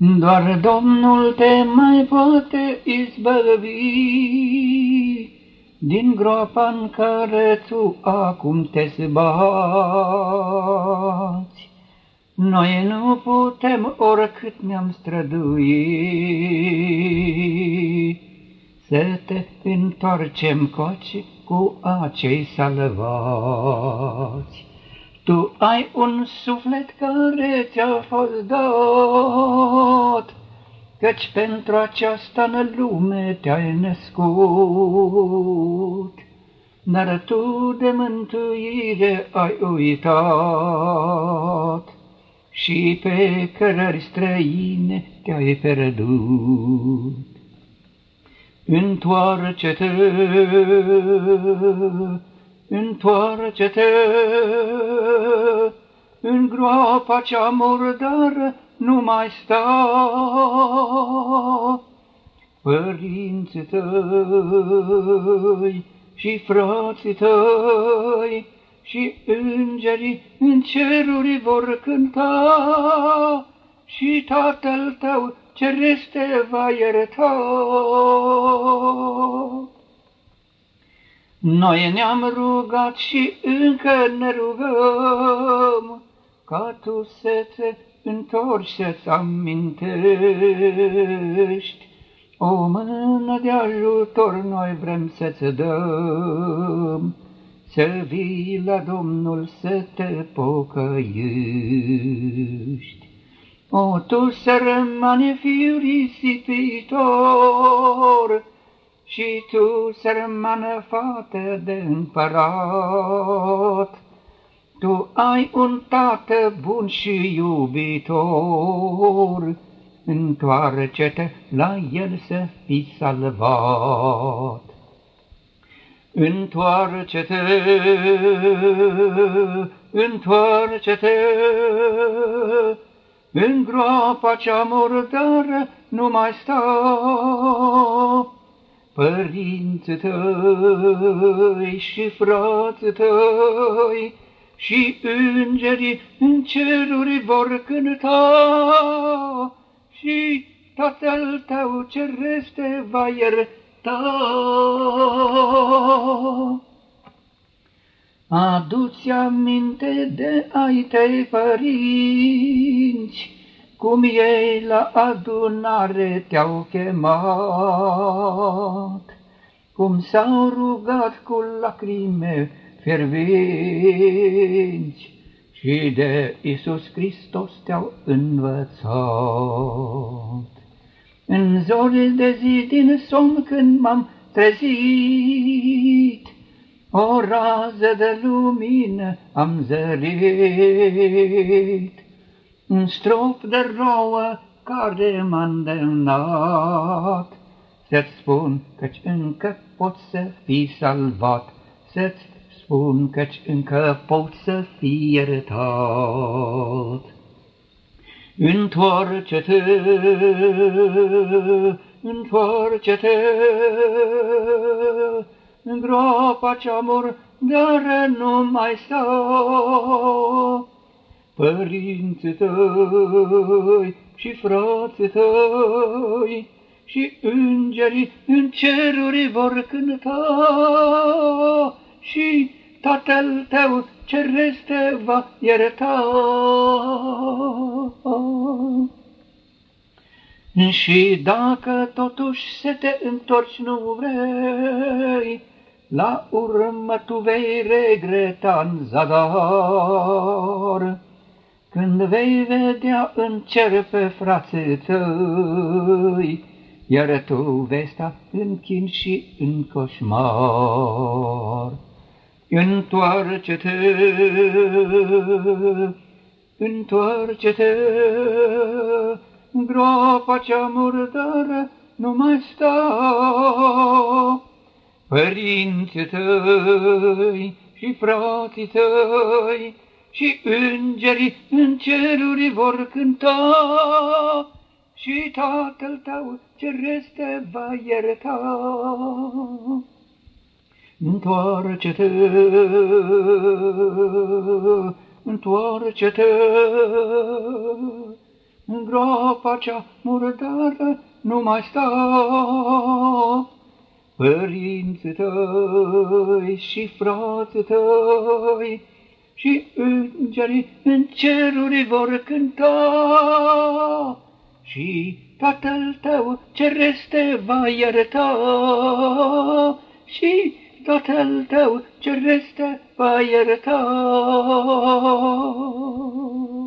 Doar Domnul te mai poate izbăvi din groapa în care tu acum te zbați. Noi nu putem, oricât ne-am străduit, să te întoarcem coace cu acei salvați. Tu ai un suflet care ți-a fost dat, căci pentru aceasta în lume te-ai născut. Dar tu de mântuire ai uitat și pe cărări străine te-ai pierdut. Întoarce-te, întoarce-te, în groapa cea murdară nu mai sta. Părinții tăi și frații tăi și îngerii în ceruri vor cânta și Tatăl tău ceresc te va ierta. Noi ne-am rugat și încă ne rugăm ca tu să te întorci, să-ți amintești. O mână de ajutor noi vrem să-ți dăm, să vii la Domnul să te pocăiești. O, tu sărmane fiu risipitor, și tu sărmană fată de împărat, tu ai un tată bun și iubitor, întoarce-te la el să fii salvat. Întoarce-te, întoarce-te, în groapa cea murdară nu mai sta. Părinții tăi și frații tăi și îngerii în ceruri vor cânta și Tatăl tău ceresc te va ierta. Adu-ți aminte de ai tăi părinți, cum ei la adunare te-au chemat, cum s-au rugat cu lacrime fierbinți și de Iisus Hristos te-au învățat. În zori de zi din somn când m-am trezit, o rază de lumină am zărit, un strop de rouă care m-a îndemnat să-ți spun căci încă poți să fii salvat, să-ți spun căci încă poți să fii iertat. Întoarce-te, întoarce-te, în groapa cea murdară nu mai sta. Părinții tăi și frații tăi și îngerii în ceruri vor cânta și Tatăl tău ceresc te va ierta. Și dacă totuși să te întorci nu vrei, la urmă tu vei regreta în zadar, când vei vedea în cer pe frații tăi, iar tu vei sta în chin și în coșmar. Întoarce-te, întoarce-te, în groapa cea murdară nu mai sta. Părinții tăi și frații tăi și îngerii în ceruri vor cânta și Tatăl tău ceresc te va ierta. Întoarce-te, întoarce-te, în groapa cea murdară nu mai sta. Părinții tăi și frații tăi și îngerii în ceruri vor cânta, și Tatăl tău ceresc te va ierta, și Tatăl tău ceresc te va ierta.